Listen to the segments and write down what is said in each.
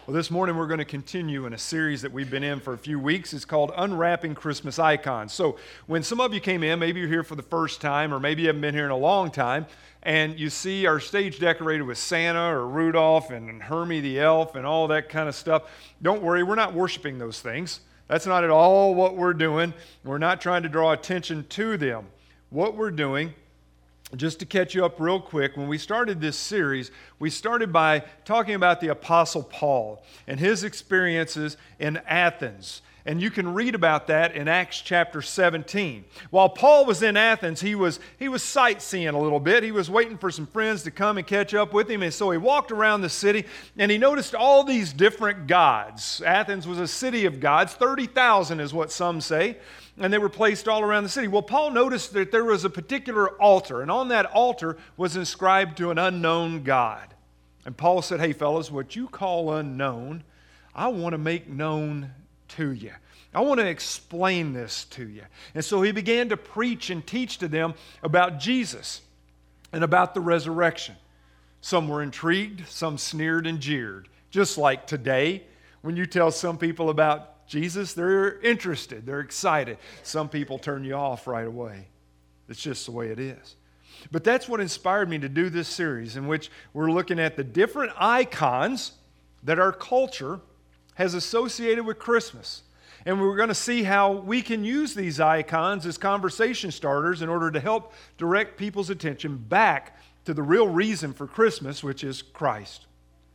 Well, this morning we're going to continue in a series that we've been in for a few weeks. It's called Unwrapping Christmas Icons. So when some of you came in, maybe you're here for the first time, or maybe you haven't been here in a long time, and you see our stage decorated with Santa or Rudolph and Hermie the elf and all that kind of stuff, don't worry, we're not worshiping those things. That's not at all what we're doing. We're not trying to draw attention to them. What we're doing, just to catch you up real quick, when we started this series, we started by talking about the Apostle Paul and his experiences in Athens. And you can read about that in Acts chapter 17. While Paul was in Athens, he was sightseeing a little bit. He was waiting for some friends to come and catch up with him. And so he walked around the city and he noticed all these different gods. Athens was a city of gods. 30,000 is what some say. And they were placed all around the city. Well, Paul noticed that there was a particular altar, and on that altar was inscribed to an unknown God. And Paul said, hey, fellas, what you call unknown, I want to make known to you. I want to explain this to you. And so he began to preach and teach to them about Jesus and about the resurrection. Some were intrigued, some sneered and jeered. Just like today, when you tell some people about Jesus, they're interested, they're excited. Some people turn you off right away. It's just the way it is. But that's what inspired me to do this series, in which we're looking at the different icons that our culture has associated with Christmas. And we're going to see how we can use these icons as conversation starters in order to help direct people's attention back to the real reason for Christmas, which is Christ.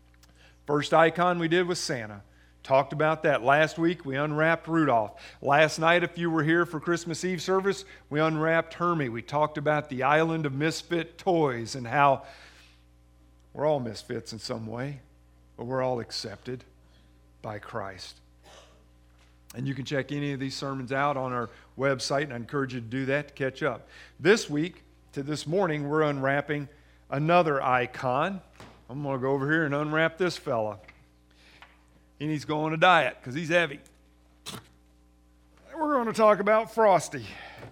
First icon we did was Santa. Talked about that. Last week, we unwrapped Rudolph. Last night, if you were here for Christmas Eve service, we unwrapped Hermie. We talked about the island of misfit toys and how we're all misfits in some way, but we're all accepted by Christ. And you can check any of these sermons out on our website, and I encourage you to do that to catch up. This week, to this morning, we're unwrapping another icon. I'm going to go over here and unwrap this fella. He needs to go on a diet because he's heavy. We're going to talk about Frosty.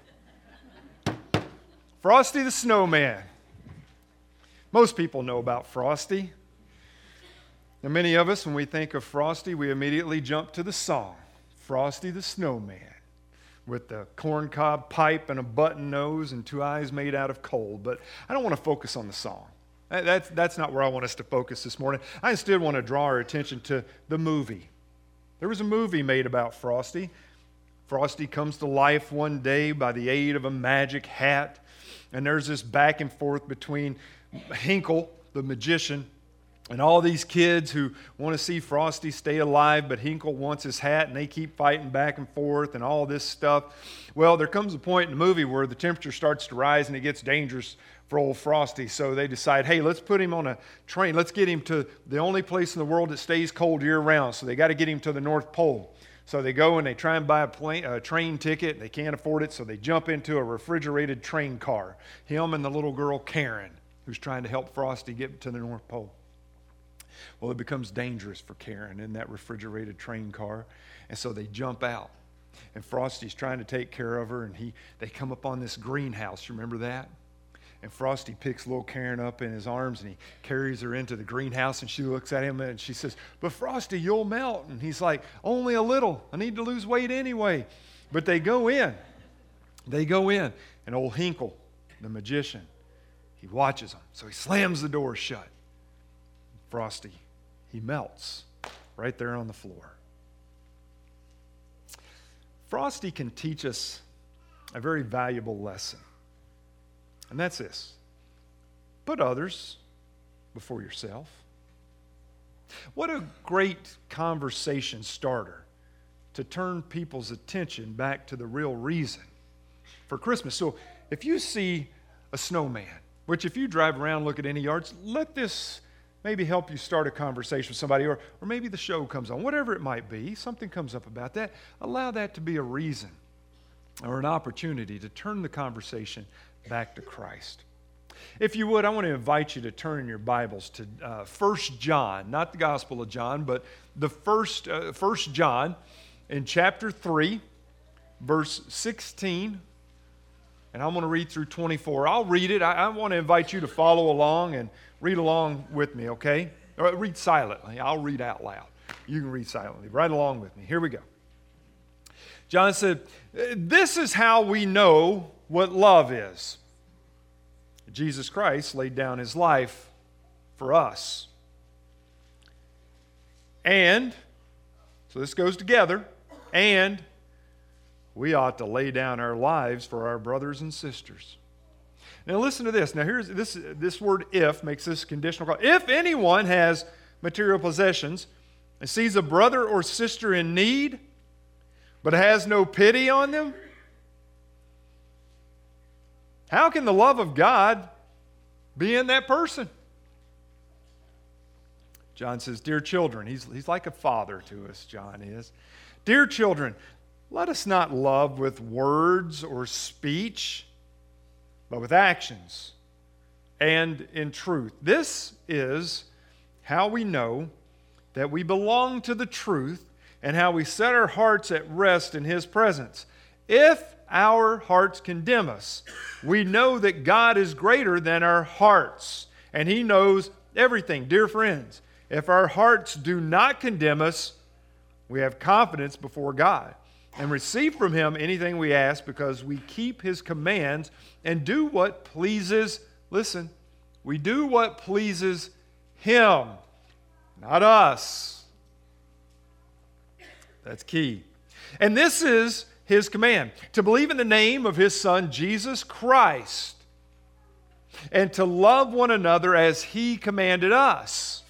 Frosty the Snowman. Most people know about Frosty. And many of us, when we think of Frosty, we immediately jump to the song, Frosty the Snowman, with the corncob pipe and a button nose and two eyes made out of coal. But I don't want to focus on the song. That's not where I want us to focus this morning. I instead want to draw our attention to the movie. There was a movie made about Frosty. Frosty comes to life one day by the aid of a magic hat. And there's this back and forth between Hinkle, the magician, and all these kids who want to see Frosty stay alive, but Hinkle wants his hat, and they keep fighting back and forth and all this stuff. Well, there comes a point in the movie where the temperature starts to rise and it gets dangerous for old Frosty. So they decide, hey, let's put him on a train. Let's get him to the only place in the world that stays cold year-round. So they got to get him to the North Pole. So they go and they try and buy a train ticket. They can't afford it, so they jump into a refrigerated train car. Him and the little girl, Karen, who's trying to help Frosty get to the North Pole. Well, it becomes dangerous for Karen in that refrigerated train car, and so they jump out. And Frosty's trying to take care of her, and they come up on this greenhouse. You remember that? And Frosty picks little Karen up in his arms, and he carries her into the greenhouse, and she looks at him, and she says, but Frosty, you'll melt. And he's like, only a little. I need to lose weight anyway. But they go in. And old Hinkle, the magician, he watches them. So he slams the door shut. Frosty, he melts right there on the floor. Frosty can teach us a very valuable lesson. And that's this: put others before yourself. What a great conversation starter to turn people's attention back to the real reason for Christmas. So if you see a snowman, which if you drive around, look at any yards, let this maybe help you start a conversation with somebody, or maybe the show comes on, whatever it might be, something comes up about that. Allow that to be a reason or an opportunity to turn the conversation back to Christ. If you would, I want to invite you to turn in your Bibles to 1 John, not the Gospel of John, but the first 1 John in chapter 3, verse 16. And I'm going to read through 24. I'll read it. I want to invite you to follow along and read along with me, okay? Or read silently. I'll read out loud. You can read silently, right along with me. Here we go. John said, this is how we know what love is. Jesus Christ laid down his life for us. And, so this goes together, and we ought to lay down our lives for our brothers and sisters. Now listen to this. Now here's this word if makes this conditional. If anyone has material possessions and sees a brother or sister in need, but has no pity on them, how can the love of God be in that person? John says, dear children, he's like a father to us, John is. Dear children, let us not love with words or speech, but with actions and in truth. This is how we know that we belong to the truth and how we set our hearts at rest in His presence. If our hearts condemn us, we know that God is greater than our hearts, and He knows everything. Dear friends, if our hearts do not condemn us, we have confidence before God and receive from Him anything we ask because we keep His commands and do what pleases, listen, we do what pleases Him, not us. That's key. And this is His command, to believe in the name of His Son, Jesus Christ, and to love one another as He commanded us.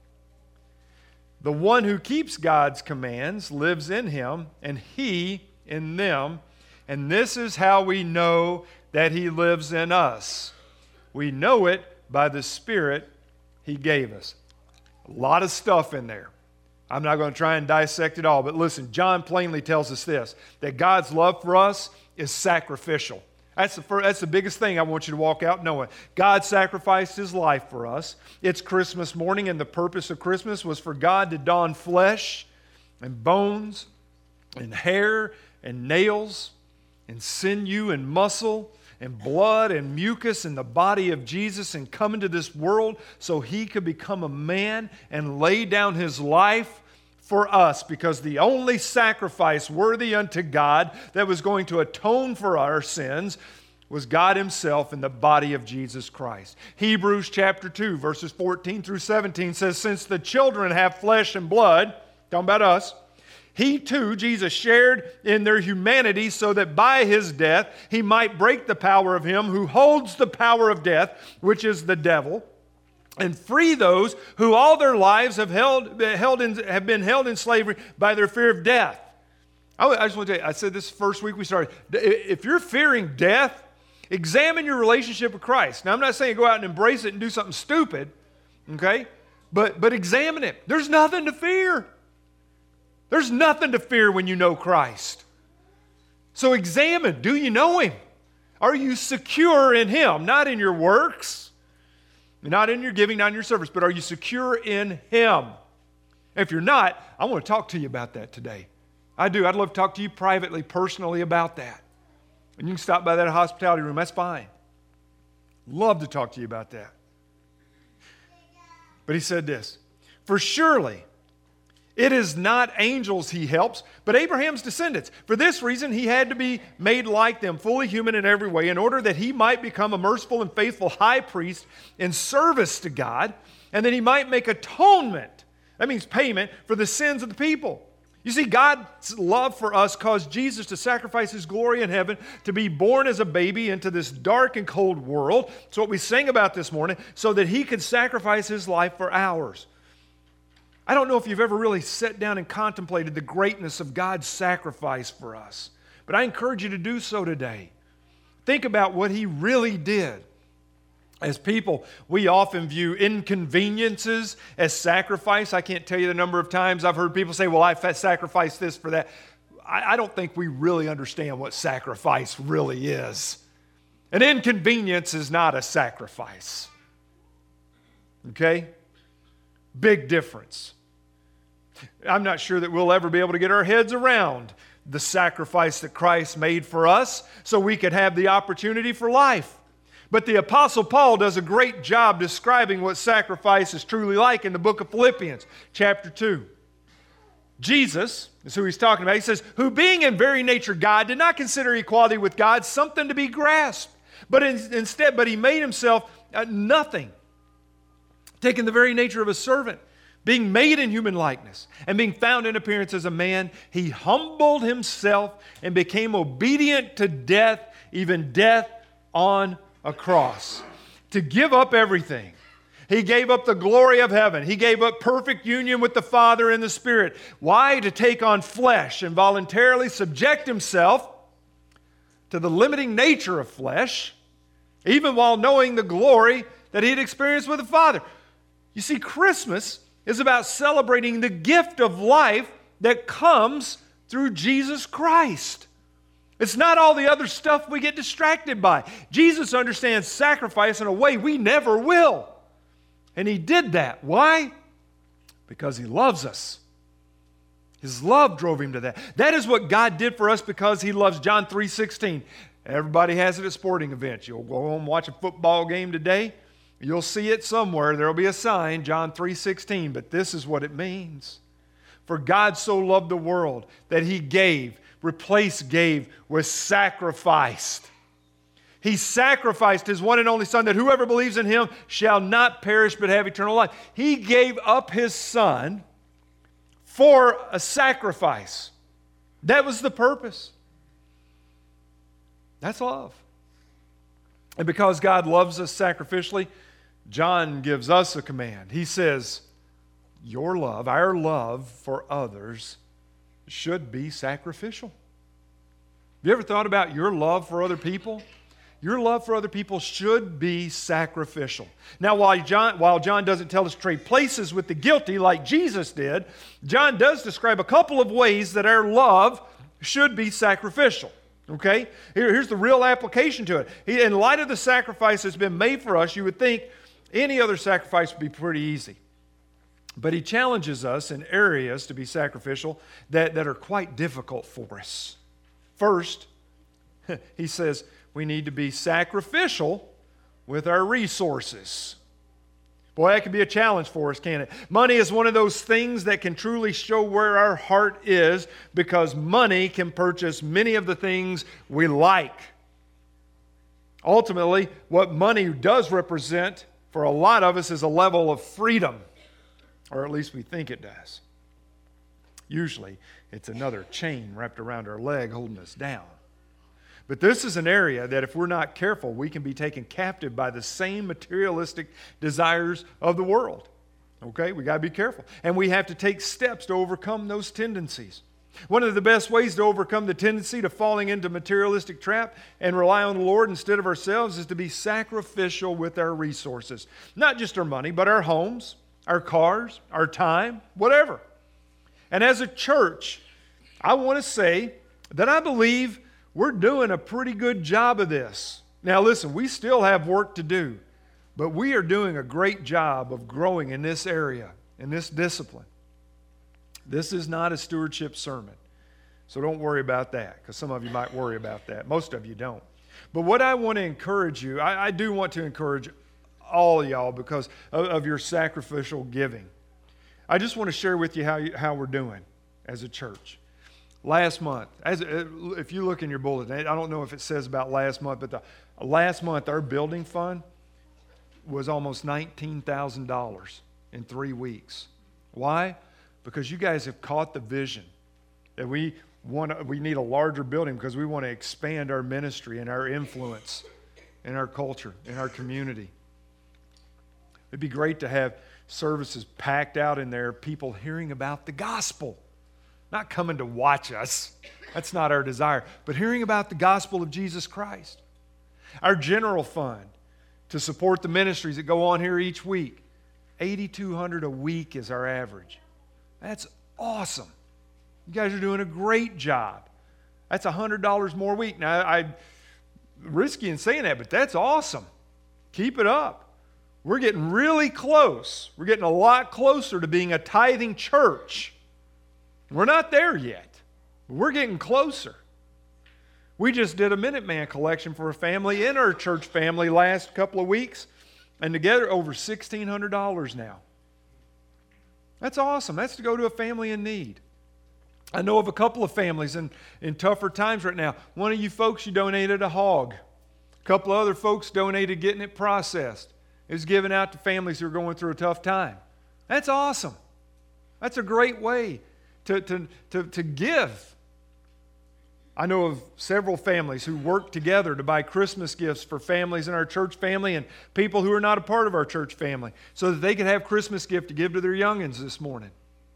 The one who keeps God's commands lives in Him, and He in them. And this is how we know that He lives in us. We know it by the Spirit He gave us. A lot of stuff in there. I'm not going to try and dissect it all, but listen, John plainly tells us this, that God's love for us is sacrificial. That's the biggest thing I want you to walk out knowing. God sacrificed His life for us. It's Christmas morning, and the purpose of Christmas was for God to don flesh and bones and hair and nails and sinew and muscle and blood and mucus in the body of Jesus and come into this world so He could become a man and lay down His life for us, because the only sacrifice worthy unto God that was going to atone for our sins was God Himself in the body of Jesus Christ. Hebrews chapter 2, verses 14 through 17 says, since the children have flesh and blood, talking about us, He too, Jesus, shared in their humanity so that by His death He might break the power of him who holds the power of death, which is the devil, and free those who all their lives have been held in slavery by their fear of death. I just want to tell you, I said this first week we started. If you're fearing death, examine your relationship with Christ. Now, I'm not saying go out and embrace it and do something stupid, okay? But examine it. There's nothing to fear. There's nothing to fear when you know Christ. So examine, do you know Him? Are you secure in Him? Not in your works, not in your giving, not in your service, but are you secure in Him? If you're not, I want to talk to you about that today. I do. I'd love to talk to you privately, personally about that. And you can stop by that hospitality room. That's fine. Love to talk to you about that. But he said this, for surely it is not angels He helps, but Abraham's descendants. For this reason, He had to be made like them, fully human in every way, in order that He might become a merciful and faithful high priest in service to God, and that He might make atonement, that means payment, for the sins of the people. You see, God's love for us caused Jesus to sacrifice His glory in heaven, to be born as a baby into this dark and cold world. It's what we sang about this morning, so that He could sacrifice His life for ours. I don't know if you've ever really sat down and contemplated the greatness of God's sacrifice for us, but I encourage you to do so today. Think about what He really did. As people, we often view inconveniences as sacrifice. I can't tell you the number of times I've heard people say, well, I sacrificed this for that. I don't think we really understand what sacrifice really is. An inconvenience is not a sacrifice. Okay? Big difference. I'm not sure that we'll ever be able to get our heads around the sacrifice that Christ made for us so we could have the opportunity for life. But the Apostle Paul does a great job describing what sacrifice is truly like in the book of Philippians, chapter 2. Jesus is who he's talking about. He says, who being in very nature God, did not consider equality with God something to be grasped, but instead he made himself nothing, taking the very nature of a servant, being made in human likeness, and being found in appearance as a man, he humbled himself and became obedient to death, even death on a cross. To give up everything. He gave up the glory of heaven. He gave up perfect union with the Father and the Spirit. Why? To take on flesh and voluntarily subject himself to the limiting nature of flesh, even while knowing the glory that he had experienced with the Father. You see, Christmas is about celebrating the gift of life that comes through Jesus Christ. It's not all the other stuff we get distracted by. Jesus understands sacrifice in a way we never will. And he did that. Why? Because he loves us. His love drove him to that. That is what God did for us because he loves. John 3:16. Everybody has it at sporting events. You'll go home and watch a football game today. You'll see it somewhere. There will be a sign, John 3:16. But this is what it means. For God so loved the world that he gave, replaced gave, was sacrificed. He sacrificed his one and only Son that whoever believes in him shall not perish but have eternal life. He gave up his Son for a sacrifice. That was the purpose. That's love. And because God loves us sacrificially, John gives us a command. He says, your love, our love for others should be sacrificial. Have you ever thought about your love for other people? Your love for other people should be sacrificial. Now, while John doesn't tell us to trade places with the guilty like Jesus did, John does describe a couple of ways that our love should be sacrificial. Okay? Here's the real application to it. In light of the sacrifice that's been made for us, you would think any other sacrifice would be pretty easy. But he challenges us in areas to be sacrificial that are quite difficult for us. First, he says, we need to be sacrificial with our resources. Boy, that can be a challenge for us, can't it? Money is one of those things that can truly show where our heart is because money can purchase many of the things we like. Ultimately, what money does represent for a lot of us is a level of freedom, or at least we think it does. Usually, it's another chain wrapped around our leg holding us down. But this is an area that if we're not careful, we can be taken captive by the same materialistic desires of the world. Okay? We got to be careful. And we have to take steps to overcome those tendencies. One of the best ways to overcome the tendency to falling into materialistic trap and rely on the Lord instead of ourselves is to be sacrificial with our resources. Not just our money, but our homes, our cars, our time, whatever. And as a church, I want to say that I believe we're doing a pretty good job of this. Now listen, we still have work to do, but we are doing a great job of growing in this area, in this discipline. This is not a stewardship sermon, so don't worry about that, because some of you might worry about that. Most of you don't. But what I want to encourage you, I do want to encourage all of y'all because of your sacrificial giving. I just want to share with you how we're doing as a church. Last month, if you look in your bulletin, I don't know if it says about last month, but last month our building fund was almost $19,000 in 3 weeks. Why? Because you guys have caught the vision that we need a larger building because we want to expand our ministry and our influence in our culture, in our community. It'd be great to have services packed out in there, people hearing about the gospel. Not coming to watch us. That's not our desire. But hearing about the gospel of Jesus Christ. Our general fund to support the ministries that go on here each week. $8,200 a week is our average. That's awesome. You guys are doing a great job. That's $100 more a week. Now, I'm risky in saying that, but that's awesome. Keep it up. We're getting really close. We're getting a lot closer to being a tithing church. We're not there yet. We're getting closer. We just did a Minuteman collection for a family in our church family last couple of weeks, and together over $1,600 now. That's awesome. That's to go to a family in need. I know of a couple of families in tougher times right now. One of you folks, you donated a hog. A couple of other folks donated getting it processed. It was given out to families who are going through a tough time. That's awesome. That's a great way to give. I know of several families who work together to buy Christmas gifts for families in our church family and people who are not a part of our church family so that they could have Christmas gift to give to their youngins this morning.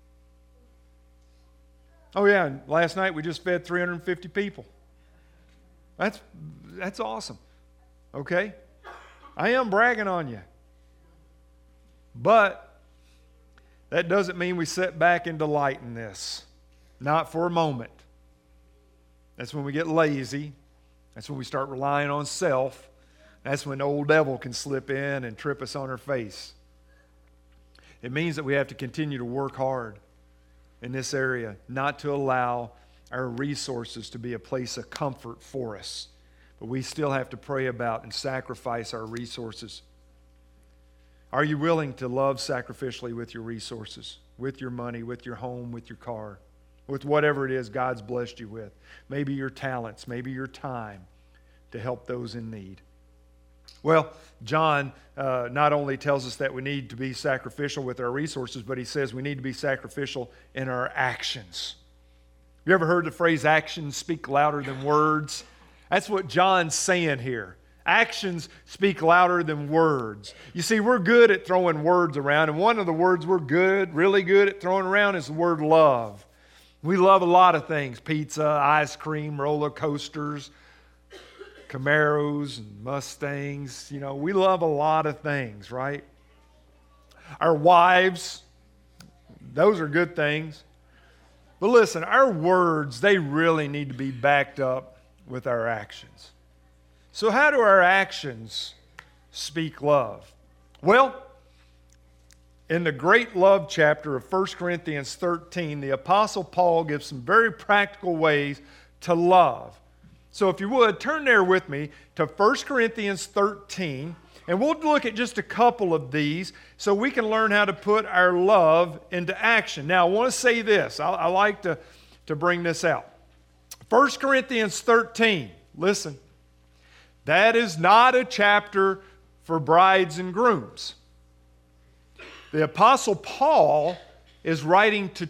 Oh yeah, and last night we just fed 350 people. That's awesome. Okay? I am bragging on you. But that doesn't mean we sit back and delight in this. Not for a moment. That's when we get lazy. That's when we start relying on self. That's when the old devil can slip in and trip us on our face. It means that we have to continue to work hard in this area, not to allow our resources to be a place of comfort for us. But we still have to pray about and sacrifice our resources. Are you willing to love sacrificially with your resources, with your money, with your home, with your car? With whatever it is God's blessed you with. Maybe your talents, maybe your time to help those in need. Well, John not only tells us that we need to be sacrificial with our resources, but he says we need to be sacrificial in our actions. You ever heard the phrase, actions speak louder than words? That's what John's saying here. Actions speak louder than words. You see, we're good at throwing words around, and one of the words we're really good at throwing around is the word love. We love a lot of things: pizza, ice cream, roller coasters, Camaros and Mustangs. You know, we love a lot of things, right? Our wives, those are good things. But listen, our words, they really need to be backed up with our actions. So how do our actions speak love? Well, in the great love chapter of 1 Corinthians 13, the Apostle Paul gives some very practical ways to love. So if you would, turn there with me to 1 Corinthians 13, and we'll look at just a couple of these so we can learn how to put our love into action. Now, I want to say this. I like to bring this out. 1 Corinthians 13, listen, that is not a chapter for brides and grooms. The Apostle Paul is writing to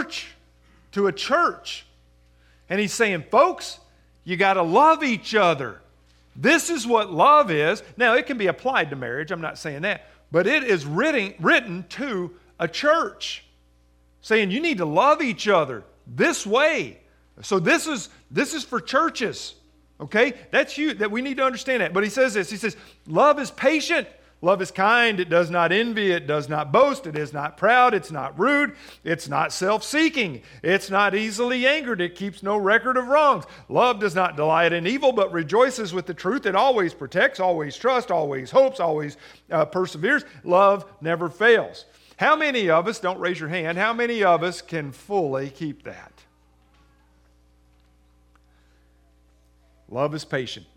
a church. And he's saying, folks, you got to love each other. This is what love is. Now, it can be applied to marriage. I'm not saying that. But it is written to a church, saying you need to love each other this way. So this is for churches. Okay? That's you, that we need to understand that. But he says this. He says, love is patient. Love is kind, it does not envy, it does not boast, it is not proud, it's not rude, it's not self-seeking, it's not easily angered, it keeps no record of wrongs. Love does not delight in evil, but rejoices with the truth. It always protects, always trusts, always hopes, always perseveres. Love never fails. How many of us, don't raise your hand, how many of us can fully keep that? Love is patient.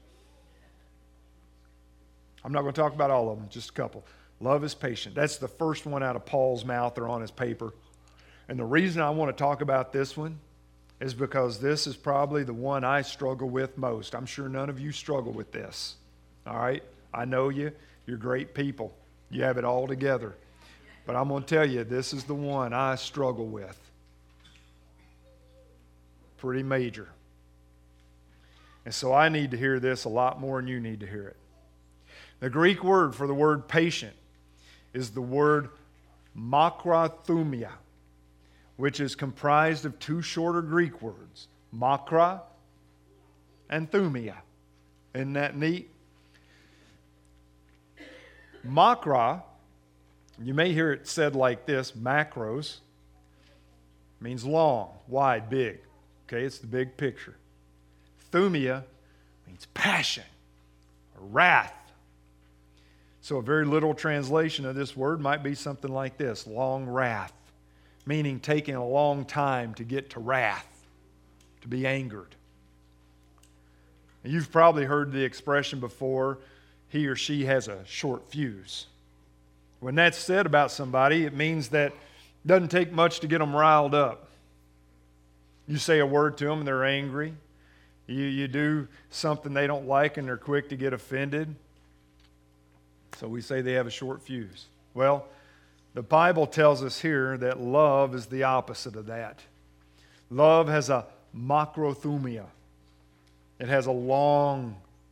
I'm not going to talk about all of them, just a couple. Love is patient. That's the first one out of Paul's mouth or on his paper. And the reason I want to talk about this one is because this is probably the one I struggle with most. I'm sure none of you struggle with this. All right? I know you. You're great people. You have it all together. But I'm going to tell you, this is the one I struggle with. Pretty major. And so I need to hear this a lot more than you need to hear it. The Greek word for the word patient is the word makrathumia, which is comprised of two shorter Greek words, makra and thumia. Isn't that neat? Makra, you may hear it said like this, macros, means long, wide, big. Okay, it's the big picture. Thumia means passion or wrath. So a very literal translation of this word might be something like this, long wrath, meaning taking a long time to get to wrath, to be angered. And you've probably heard the expression before, he or she has a short fuse. When that's said about somebody, it means that it doesn't take much to get them riled up. You say a word to them and they're angry. You do something they don't like and they're quick to get offended. So we say they have a short fuse. Well, the Bible tells us here that love is the opposite of that. Love has a makrothumia. It has a long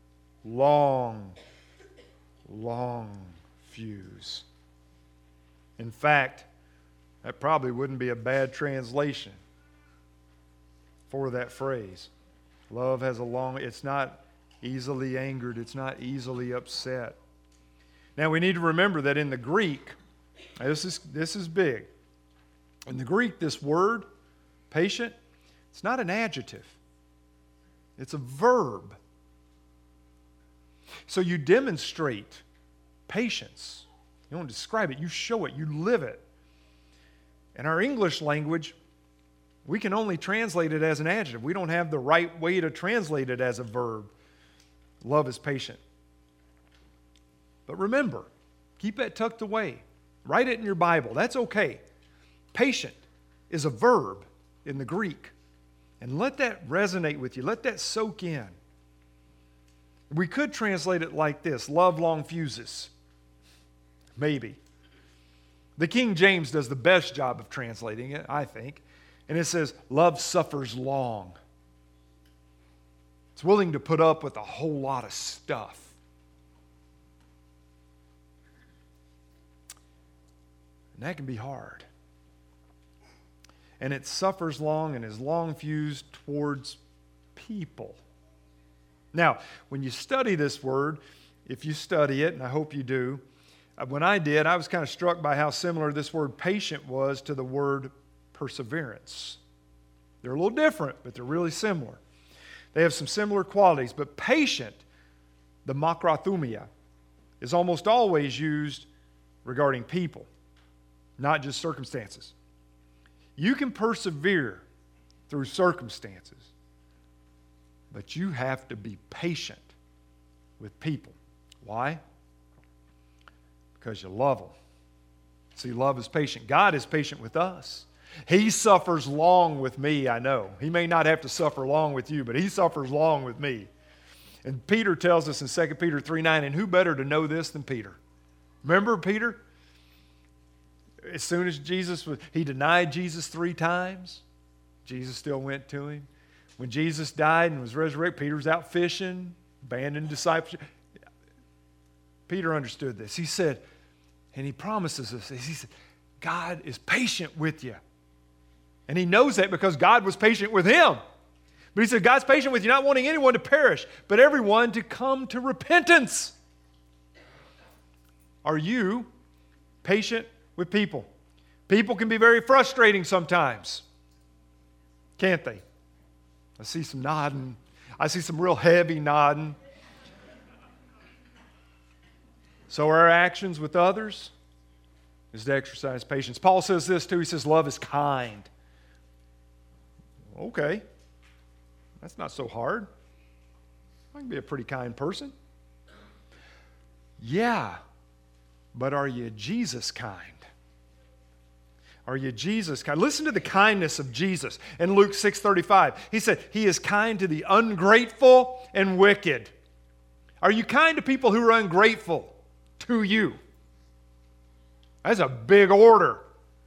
fuse. In fact, that probably wouldn't be a bad translation for that phrase. Love has a long, it's not easily angered, it's not easily upset. Now we need to remember that in the Greek, this is big. In the Greek, this word, patient, it's not an adjective. It's a verb. So you demonstrate patience. You don't describe it, you show it, you live it. In our English language, we can only translate it as an adjective. We don't have the right way to translate it as a verb. Love is patient. But remember, keep that tucked away. Write it in your Bible. That's okay. Patient is a verb in the Greek. And let that resonate with you. Let that soak in. We could translate it like this: love long fuses. Maybe. The King James does the best job of translating it, I think. And it says, love suffers long. It's willing to put up with a whole lot of stuff. And that can be hard. And it suffers long and is long fused towards people. Now, when you study this word, if you study it, and I hope you do, when I did, I was kind of struck by how similar this word patient was to the word perseverance. They're a little different, but they're really similar. They have some similar qualities, but patient, the makrothumia, is almost always used regarding people, not just circumstances. You can persevere through circumstances, but you have to be patient with people. Why? Because you love them. See, love is patient. God is patient with us. He suffers long with me, I know. He may not have to suffer long with you, but He suffers long with me. And Peter tells us in 2 Peter 3:9, and who better to know this than Peter? Remember Peter? As soon as he denied Jesus 3 times, Jesus still went to him. When Jesus died and was resurrected, Peter's out fishing, abandoned discipleship. Peter understood this. He said, and he promises us, he said, God is patient with you. And he knows that because God was patient with him. But he said, God's patient with you, not wanting anyone to perish, but everyone to come to repentance. Are you patient with people? People can be very frustrating sometimes, can't they? I see some nodding. I see some real heavy nodding. So our actions with others is to exercise patience. Paul says this too. He says, love is kind. Okay. That's not so hard. I can be a pretty kind person. Yeah. But are you Jesus kind? Are you Jesus kind? Listen to the kindness of Jesus in Luke 6:35. He said, He is kind to the ungrateful and wicked. Are you kind to people who are ungrateful to you? That's a big order.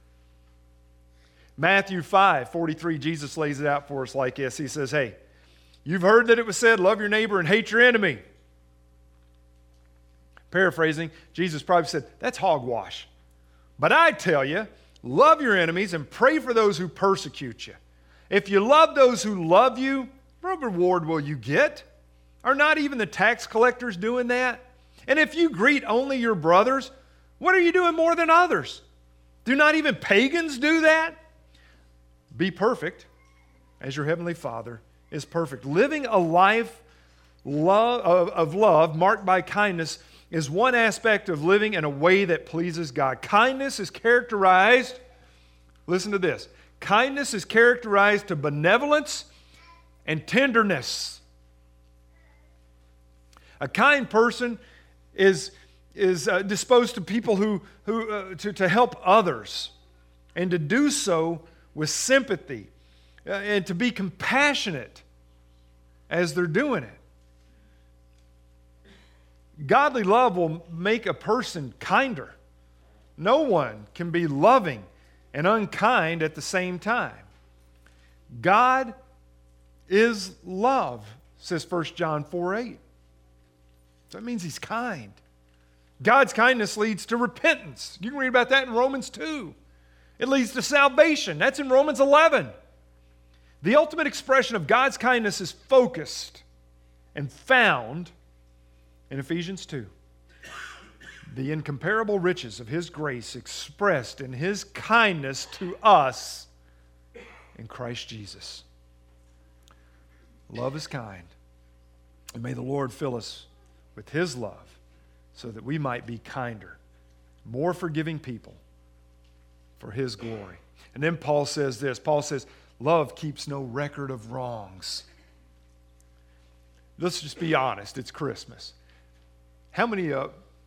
Matthew 5:43, Jesus lays it out for us like this. He says, hey, you've heard that it was said, love your neighbor and hate your enemy. Paraphrasing, Jesus probably said, that's hogwash. But I tell you, love your enemies and pray for those who persecute you. If you love those who love you, what reward will you get? Are not even the tax collectors doing that? And if you greet only your brothers, what are you doing more than others? Do not even pagans do that? Be perfect as your heavenly Father is perfect. Living a life of love marked by kindness is one aspect of living in a way that pleases God. Kindness is characterized, listen to this, kindness is characterized to benevolence and tenderness. A kind person is disposed to people to help others and to do so with sympathy, and to be compassionate as they're doing it. Godly love will make a person kinder. No one can be loving and unkind at the same time. God is love, says 1 John 4:8. So that means He's kind. God's kindness leads to repentance. You can read about that in Romans 2. It leads to salvation. That's in Romans 11. The ultimate expression of God's kindness is focused and found in Ephesians 2. The incomparable riches of His grace expressed in His kindness to us in Christ Jesus. Love is kind. And may the Lord fill us with His love so that we might be kinder, more forgiving people for His glory. And then Paul says this. Paul says, love keeps no record of wrongs. Let's just be honest. It's Christmas. How many how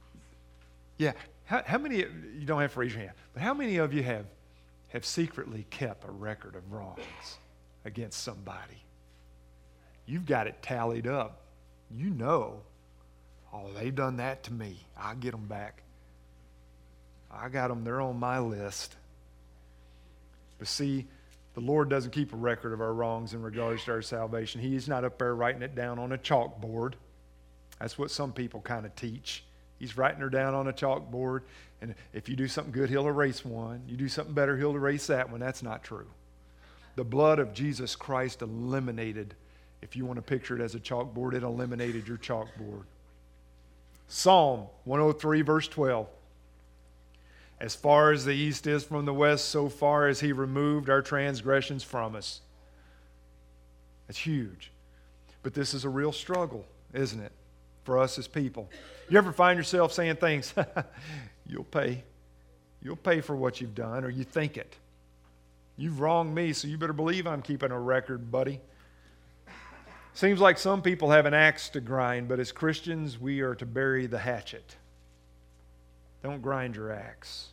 many, you don't have to raise your hand, but how many of you have secretly kept a record of wrongs against somebody? You've got it tallied up. You know, oh, they've done that to me. I'll get them back. I got them. They're on my list. But see, the Lord doesn't keep a record of our wrongs in regards to our salvation. He's not up there writing it down on a chalkboard. That's what some people kind of teach. He's writing her down on a chalkboard, and if you do something good, He'll erase one. You do something better, He'll erase that one. That's not true. The blood of Jesus Christ eliminated, if you want to picture it as a chalkboard, it eliminated your chalkboard. Psalm 103, verse 12. As far as the east is from the west, so far as He removed our transgressions from us. That's huge. But this is a real struggle, isn't it, for us as people? You ever find yourself saying things, you'll pay. You'll pay for what you've done, or you think it. You've wronged me, so you better believe I'm keeping a record, buddy. Seems like some people have an axe to grind, but as Christians, we are to bury the hatchet. Don't grind your axe.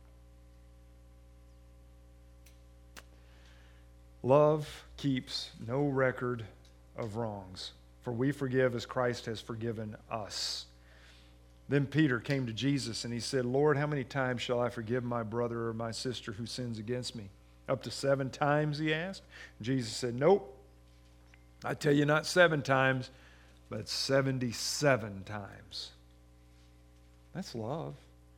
Love keeps no record of wrongs, for we forgive as Christ has forgiven us. Then Peter came to Jesus and he said, Lord, how many times shall I forgive my brother or my sister who sins against me? Up to 7 times, he asked. Jesus said, nope. I tell you, not 7 times, but 77 times. That's love.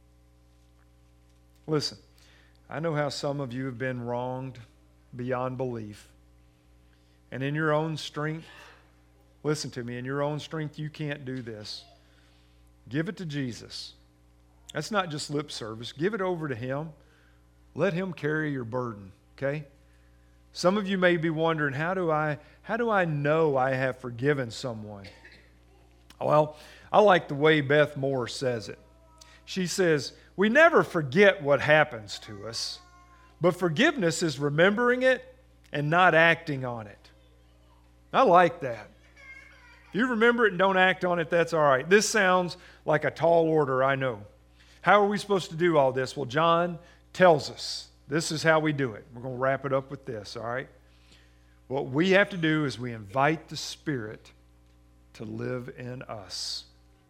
Listen, I know how some of you have been wronged beyond belief. And in your own strength, listen to me, in your own strength, you can't do this. Give it to Jesus. That's not just lip service. Give it over to Him. Let Him carry your burden, okay? Some of you may be wondering, how do I know I have forgiven someone? Well, I like the way Beth Moore says it. She says, we never forget what happens to us, but forgiveness is remembering it and not acting on it. I like that. If you remember it and don't act on it, that's all right. This sounds like a tall order, I know. How are we supposed to do all this? Well, John tells us this is how we do it. We're going to wrap it up with this, all right? What we have to do is we invite the Spirit to live in us.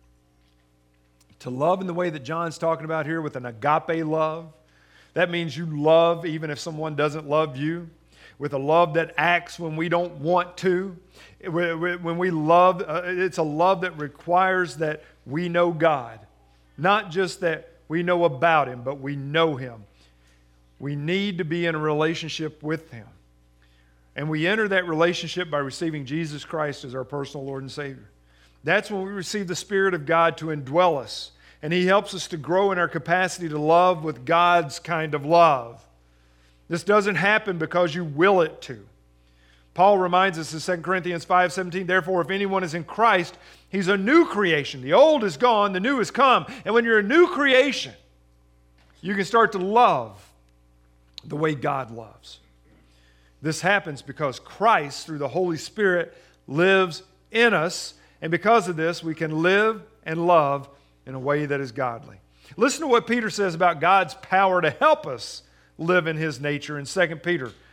To love in the way that John's talking about here with an agape love. That means you love even if someone doesn't love you. With a love that acts when we don't want to. When we love, it's a love that requires that we know God. Not just that we know about Him, but we know Him. We need to be in a relationship with Him. And we enter that relationship by receiving Jesus Christ as our personal Lord and Savior. That's when we receive the Spirit of God to indwell us. And He helps us to grow in our capacity to love with God's kind of love. This doesn't happen because you will it to. Paul reminds us in 2 Corinthians 5:17, therefore, if anyone is in Christ, he's a new creation. The old is gone, the new has come. And when you're a new creation, you can start to love the way God loves. This happens because Christ, through the Holy Spirit, lives in us. And because of this, we can live and love in a way that is godly. Listen to what Peter says about God's power to help us live in His nature in 2 Peter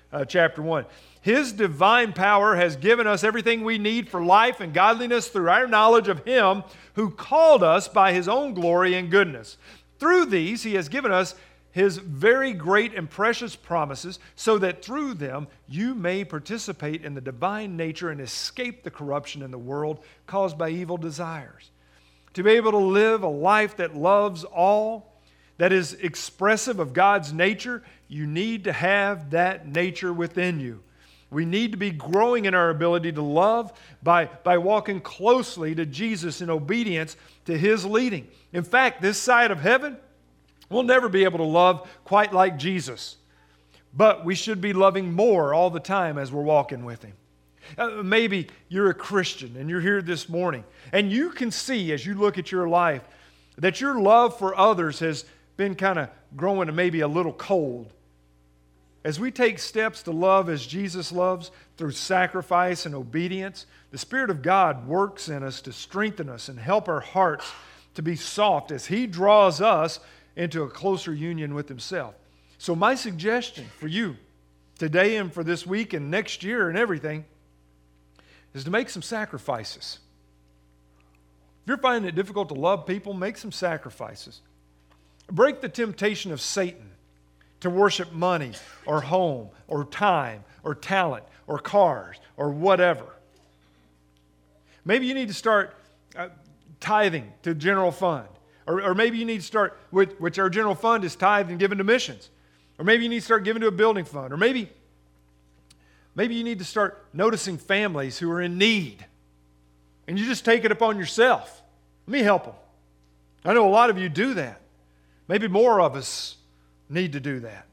chapter 1. His divine power has given us everything we need for life and godliness through our knowledge of Him who called us by His own glory and goodness. Through these, He has given us His very great and precious promises, so that through them you may participate in the divine nature and escape the corruption in the world caused by evil desires. To be able to live a life that loves all, that is expressive of God's nature, you need to have that nature within you. We need to be growing in our ability to love by walking closely to Jesus in obedience to His leading. In fact, this side of heaven, we'll never be able to love quite like Jesus. But we should be loving more all the time as we're walking with Him. Maybe you're a Christian and you're here this morning, and you can see as you look at your life that your love for others has been kind of growing maybe a little cold. As we take steps to love as Jesus loves through sacrifice and obedience, the Spirit of God works in us to strengthen us and help our hearts to be soft as He draws us into a closer union with Himself. So my suggestion for you today and for this week and next year and everything is to make some sacrifices. If you're finding it difficult to love people, make some sacrifices. Break the temptation of Satan to worship money or home or time or talent or cars or whatever. Maybe you need to start tithing to general fund. Or maybe you need to start, which our general fund is tithed and given to missions. Or maybe you need to start giving to a building fund. Or maybe you need to start noticing families who are in need. And you just take it upon yourself. Let me help them. I know a lot of you do that. Maybe more of us need to do that.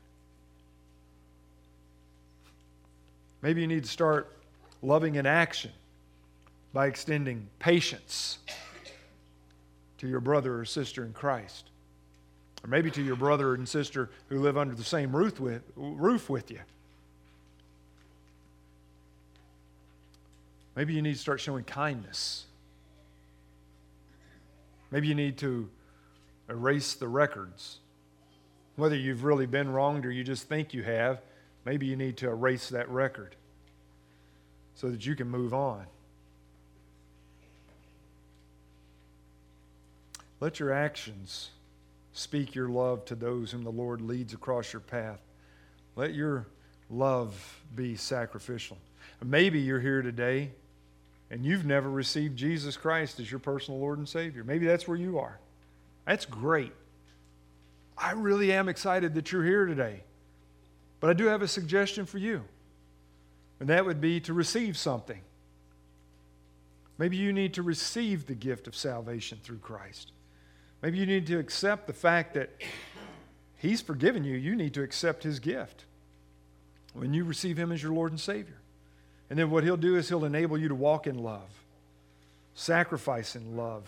Maybe you need to start loving in action by extending patience to your brother or sister in Christ. Or maybe to your brother and sister who live under the same roof with you. Maybe you need to start showing kindness. Maybe you need to erase the records. Whether you've really been wronged or you just think you have, maybe you need to erase that record so that you can move on. Let your actions speak your love to those whom the Lord leads across your path. Let your love be sacrificial. Maybe you're here today and you've never received Jesus Christ as your personal Lord and Savior. Maybe that's where you are. That's great. I really am excited that you're here today. But I do have a suggestion for you. And that would be to receive something. Maybe you need to receive the gift of salvation through Christ. Maybe you need to accept the fact that He's forgiven you. You need to accept His gift when you receive Him as your Lord and Savior. And then what He'll do is He'll enable you to walk in love, sacrifice in love.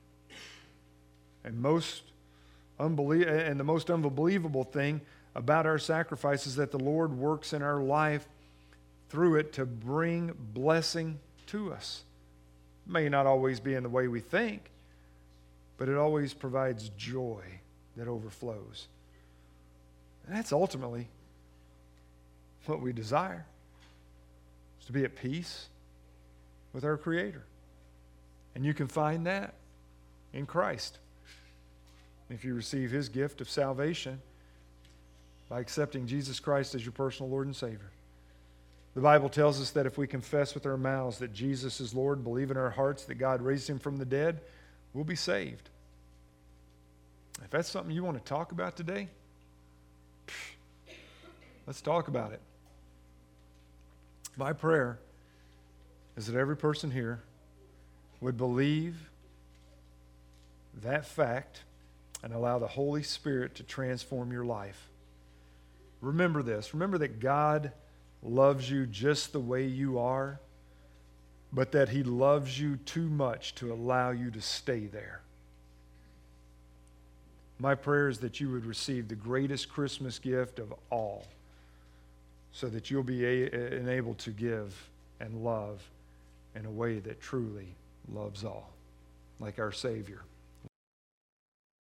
And the most unbelievable thing about our sacrifice is that the Lord works in our life through it to bring blessing to us. It may not always be in the way we think, but it always provides joy that overflows. And that's ultimately what we desire, is to be at peace with our Creator. And you can find that in Christ. If you receive His gift of salvation by accepting Jesus Christ as your personal Lord and Savior. The Bible tells us that if we confess with our mouths that Jesus is Lord, believe in our hearts that God raised Him from the dead, we'll be saved. If that's something you want to talk about today, let's talk about it. My prayer is that every person here would believe that fact and allow the Holy Spirit to transform your life. Remember this. Remember that God loves you just the way you are, but that He loves you too much to allow you to stay there. My prayer is that you would receive the greatest Christmas gift of all, so that you'll be enabled to give and love in a way that truly loves all, like our Savior.